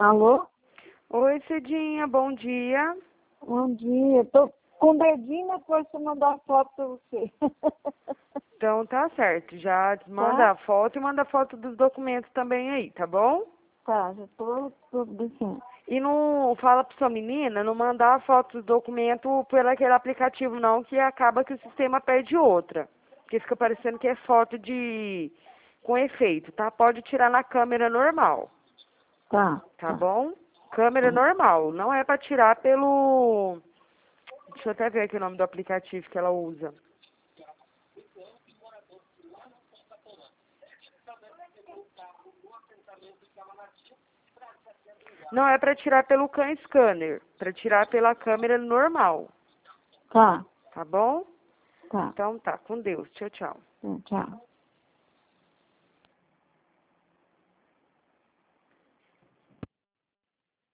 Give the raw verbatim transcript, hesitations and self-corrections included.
Alô? Oi, Cidinha, bom dia. Bom dia. Tô com o dedinho na força de mandar foto pra você. Então tá certo, já manda Tá? a foto e manda a foto dos documentos também aí, tá bom? Tá, já tô obedecendo. E não fala pra sua menina não mandar a foto do documento por aquele aplicativo não, que acaba que o sistema pede outra. Porque fica parecendo que é foto de com efeito, tá? Pode tirar na câmera normal, Tá, tá tá, bom? Câmera tá. normal, não é pra tirar pelo... Deixa eu até ver aqui o nome do aplicativo que ela usa. Não é para tirar pelo can scanner, para tirar pela câmera normal, Tá, tá bom? tá. Então tá, com Deus. Tchau, tchau. Tchau.